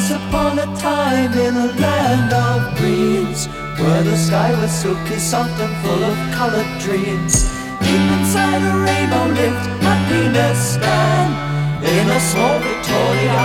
Once upon a time in a land of dreams, where the sky was silky soft and full of colored dreams. Deep inside a rainbow lived happiness, and in a small Victoria